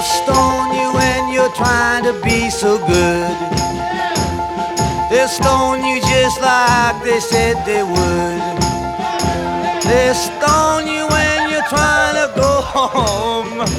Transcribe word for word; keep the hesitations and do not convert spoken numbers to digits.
stone you when you're trying to be so good. They'll stone you just like they said they would. They'll stone you when you're trying to go home.